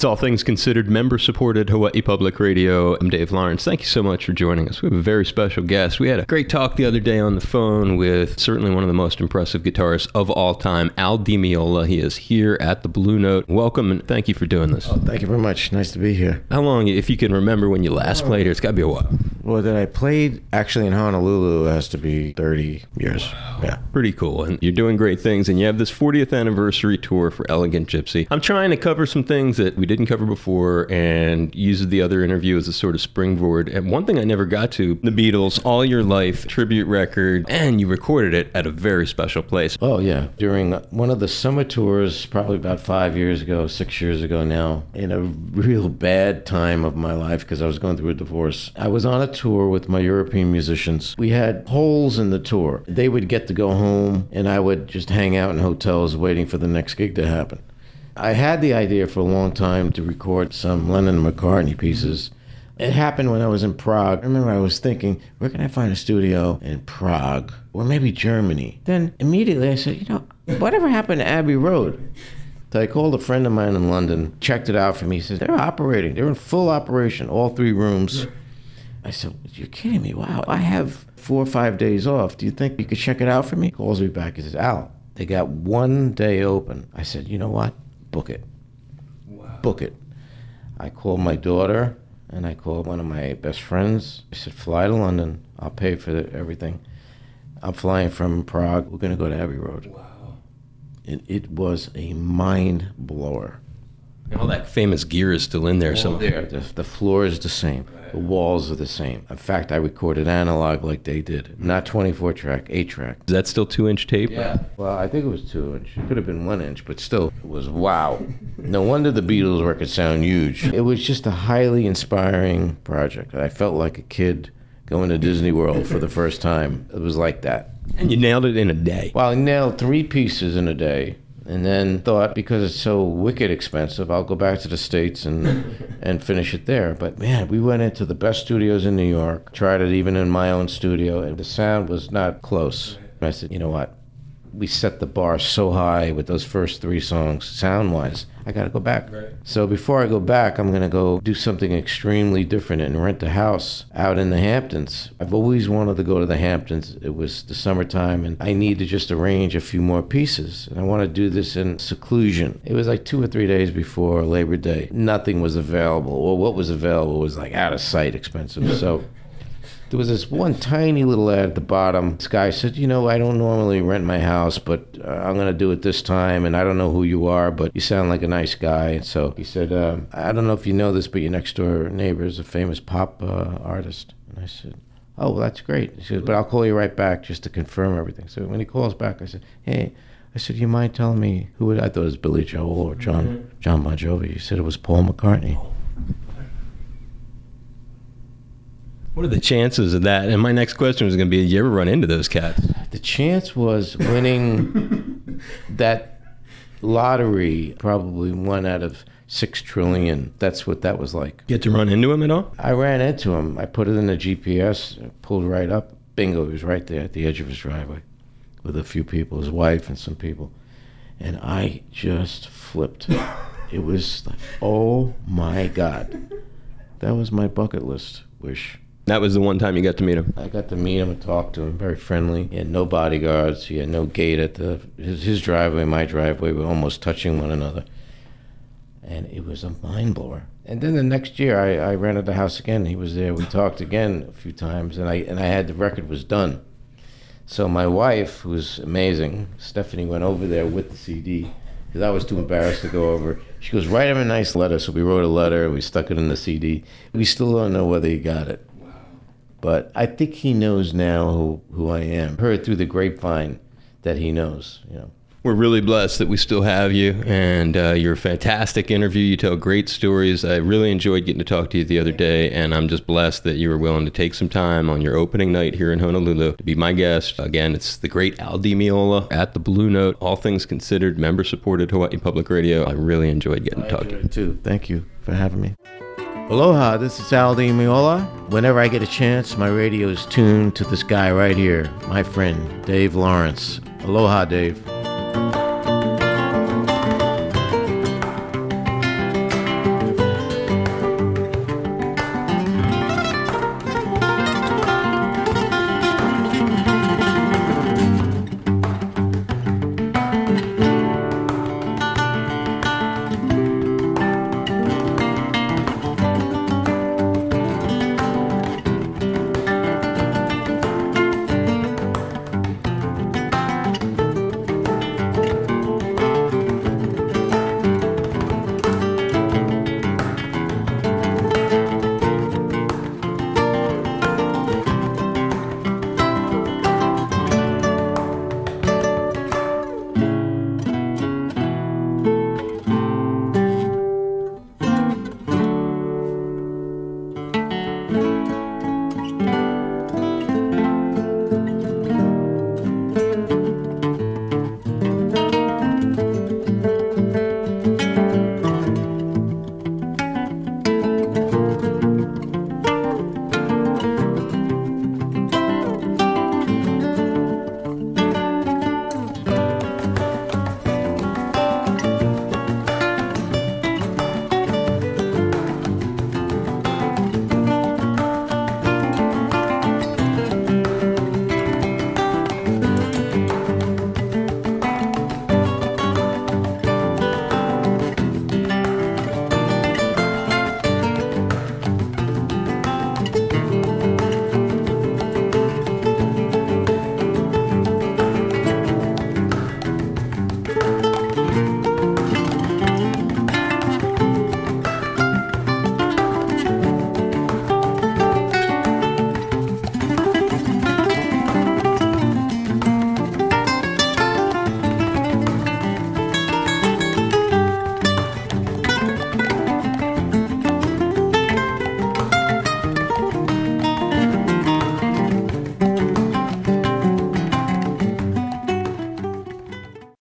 It's All Things Considered, member-supported Hawaii Public Radio. I'm Dave Lawrence. Thank you so much for joining us. We have a very special guest. We had a great talk the other day on the phone with certainly one of the most impressive guitarists of all time, Al Di Meola. He is here at the Blue Note. Welcome, and thank you for doing this. Oh, thank you very much. Nice to be here. How long, if you can remember when you last played here, it's got to be a while. Well, that I played actually in Honolulu has to be 30 years. Wow. Yeah. Pretty cool. And you're doing great things, and you have this 40th anniversary tour for Elegant Gypsy. I'm trying to cover some things that we didn't cover before and use the other interview as a sort of springboard. And one thing I never got to, the Beatles, All Your Life, tribute record, and you recorded it at a very special place. Oh, yeah. During one of the summer tours, probably about 5 years ago, 6 years ago now, in a real bad time of my life because I was going through a divorce. I was on a tour with my European musicians. We had holes in the tour. They would get to go home, and I would just hang out in hotels waiting for the next gig to happen. I had the idea for a long time to record some Lennon and McCartney pieces. It happened when I was in Prague. I remember I was thinking, where can I find a studio in Prague? Or maybe Germany. Then immediately I said, whatever happened to Abbey Road? So I called a friend of mine in London, checked it out for me. He said, they're operating. They're in full operation, all 3 rooms. I said, you're kidding me. Wow, I have 4 or 5 days off. Do you think you could check it out for me? He calls me back. He says, Al, they got 1 day open. I said, you know what? Book it. Wow. Book it. I called my daughter and I called one of my best friends. I said, fly to London. I'll pay for everything. I'm flying from Prague. We're going to go to Abbey Road. Wow. And it was a mind blower. And all that famous gear is still in there somewhere. The floor is the same. The walls are the same. In fact, I recorded analog like they did. Not 24-track, 8-track. Is that still 2-inch tape? Yeah. Well, I think it was 2-inch. It could have been 1-inch, but still, it was wow. No wonder the Beatles records sound huge. It was just a highly inspiring project. I felt like a kid going to Disney World for the first time. It was like that. And you nailed it in a day. Well, I nailed 3 pieces in a day. And then thought, because it's so wicked expensive, I'll go back to the States and finish it there. But man, we went into the best studios in New York, tried it even in my own studio, and the sound was not close. I said, you know what? We set the bar so high with those first 3 songs, sound-wise, I got to go back. Right. So before I go back, I'm going to go do something extremely different and rent a house out in the Hamptons. I've always wanted to go to the Hamptons. It was the summertime, and I need to just arrange a few more pieces. And I want to do this in seclusion. It was like 2 or 3 days before Labor Day. Nothing was available, or what was available was like out of sight expensive. So there was this one tiny little ad at the bottom. This guy said, I don't normally rent my house, but I'm going to do it this time, and I don't know who you are, but you sound like a nice guy. And so he said, I don't know if you know this, but your next door neighbor is a famous pop artist. And I said, oh, well, that's great. He said, but I'll call you right back just to confirm everything. So when he calls back, I said, hey, you mind telling me who I thought it was Billy Joel or John Bon Jovi. He said it was Paul McCartney. What are the chances of that? And my next question was going to be, did you ever run into those cats? The chance was winning that lottery, probably 1 out of 6 trillion. That's what that was like. Get to run into him at all? I ran into him. I put it in the GPS, pulled right up. Bingo, he was right there at the edge of his driveway with a few people, his wife and some people. And I just flipped. It was like, oh my God. That was my bucket list wish. That was the one time you got to meet him? I got to meet him and talk to him. Very friendly. He had no bodyguards. He had no gate at his driveway, my driveway. We were almost touching one another. And it was a mind blower. And then the next year, I rented the house again. He was there. We talked again a few times, and I had the record was done. So my wife, who's amazing, Stephanie, went over there with the CD because I was too embarrassed to go over. She goes, write him a nice letter. So we wrote a letter. We stuck it in the CD. We still don't know whether he got it. But I think he knows now who I am. Heard through the grapevine that he knows, We're really blessed that we still have you, and you're a fantastic interview. You tell great stories. I really enjoyed getting to talk to you the other day, and I'm just blessed that you were willing to take some time on your opening night here in Honolulu to be my guest. Again, it's the great Al Di Meola at the Blue Note. All Things Considered, member-supported Hawaii Public Radio. I really enjoyed getting to talk to you. Too. Thank you for having me. Aloha, this is Al Di Meola. Whenever I get a chance, my radio is tuned to this guy right here, my friend, Dave Lawrence. Aloha, Dave.